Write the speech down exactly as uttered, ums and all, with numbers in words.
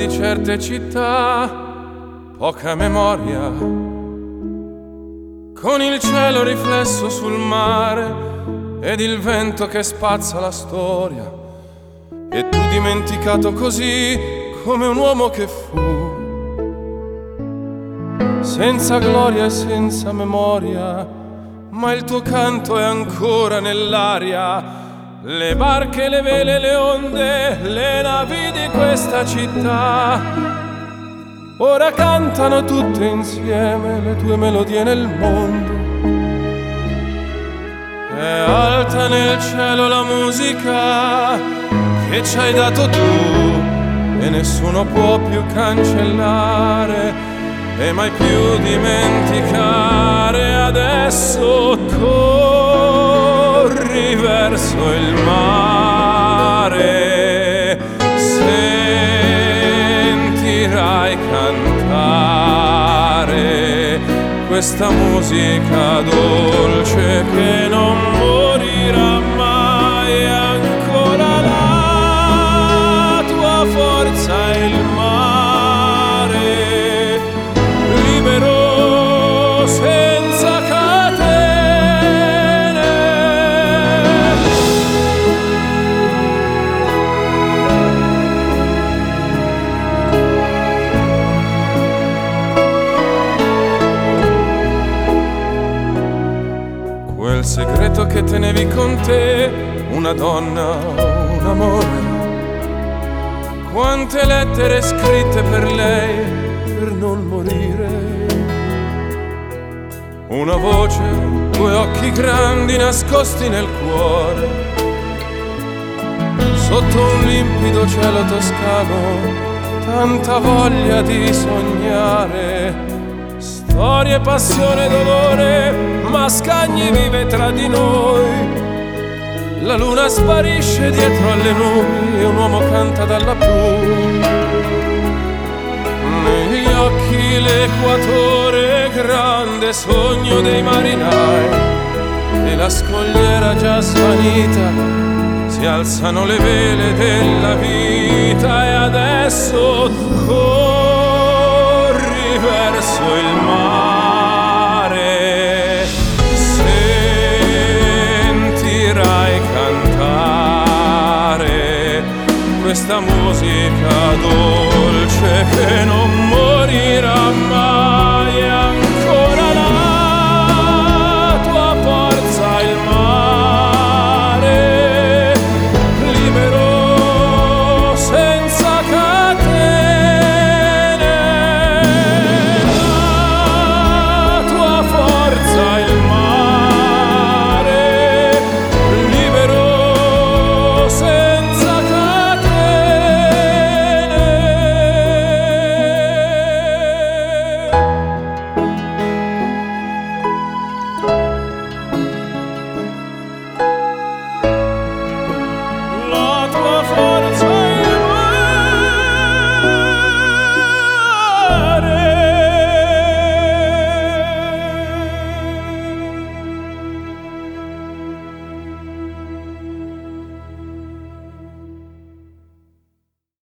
di certe città, poca memoria, con il cielo riflesso sul mare ed il vento che spazza la storia, e tu dimenticato così come un uomo che fu, senza gloria e senza memoria, ma il tuo canto è ancora nell'aria. Le barche, le vele, le onde, le navi di questa città ora cantano tutte insieme le tue melodie nel mondo. È alta nel cielo la musica che ci hai dato tu e nessuno può più cancellare e mai più dimenticare. Adesso corri verso il mare, sentirai cantare questa musica dolce che non morirà mai. Ancora la tua forza è il mare, libero senza catene. Quel segreto che tenevi con te, una donna, un amore, quante lettere scritte per lei per non morire, una voce, due occhi grandi nascosti nel cuore, sotto un limpido cielo toscano, tanta voglia di sognare. Storie, passione, dolore, ma Scagni vive tra di noi. La luna sparisce dietro alle nubi e un uomo canta dalla blu. Negli occhi l'equatore, grande sogno dei marinai, e la scogliera già svanita, si alzano le vele della vita. E adesso corri verso il mare, sentirai cantare questa musica dolce che non morirà